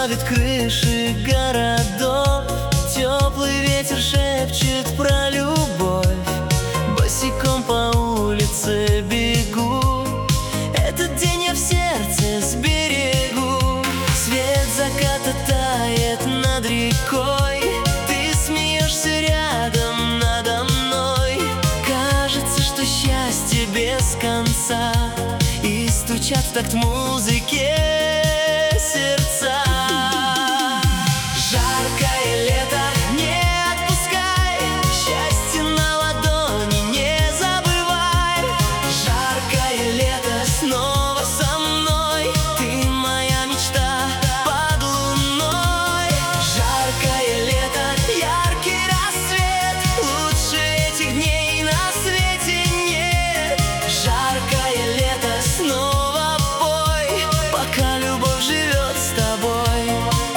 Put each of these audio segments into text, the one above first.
давит крыши городов. Теплый ветер шепчет про любовь. Босиком по улице бегу. Этот день я в сердце сберегу. Свет заката тает над рекой. Ты смеешься рядом надо мной. Кажется, что счастье без конца. И стучат в такт музыке сердца. Жаркое лето, не отпускай. Счастье на ладони не забывай. Жаркое лето, снова со мной. Ты моя мечта под луной. Жаркое лето, яркий рассвет. Лучше этих дней на свете нет. Жаркое лето, снова пой, пока любовь живет с тобой.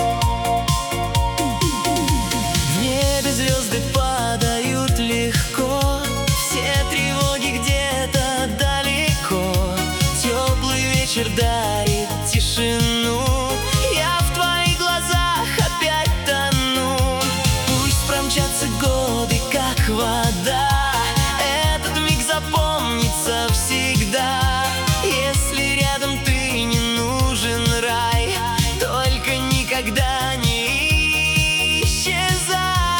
В небе звезды падают легко. Все тревоги где-то далеко. Теплый вечер дарит тишину. Я в твоих глазах опять тону. Пусть промчатся годы, как вода. Этот миг запомнится всегда. Если рядом ты, не нужен рай. Только никогда не исчезай.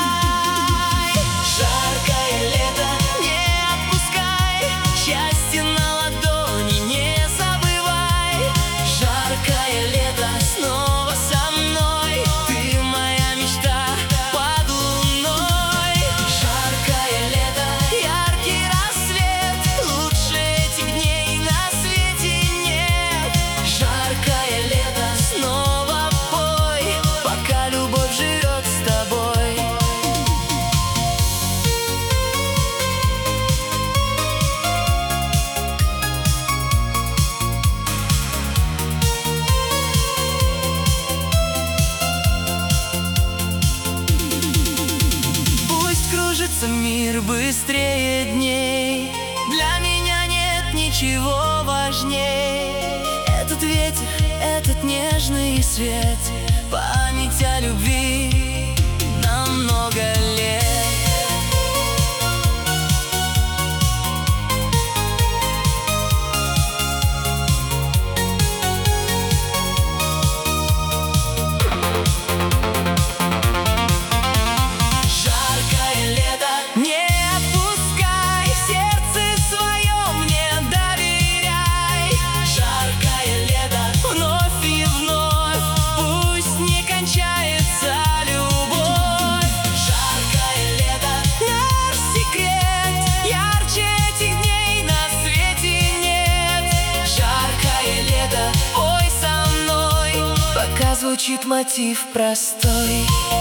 Жаркое лето, не отпускай. Счастье на ладони не забывай. Жаркое лето, снова со мной. Ты моя мечта под луной. Жаркое лето, яркий рассвет. Лучше этих дней на свете нет. Жаркое лето, снова пой, пока любовь живет с тобой. Пусть кружится мир быстрее дней. Для меня нет ничего важней. Этот ветер, этот нежный свет, память о любви на много лет. Жаркое лето, не отпускай. В сердце своем не доверяй. Жаркое лето, вновь и вновь. Пусть не кончается любовь. Жаркое лето, наш секрет. Ярче этих дней на свете нет. Жаркое лето, пой со мной, пока звучит мотив простой.